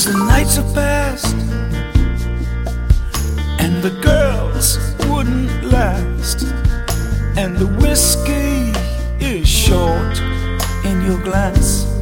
the nights are past and the girls wouldn't last, and the whiskey is short in your glass.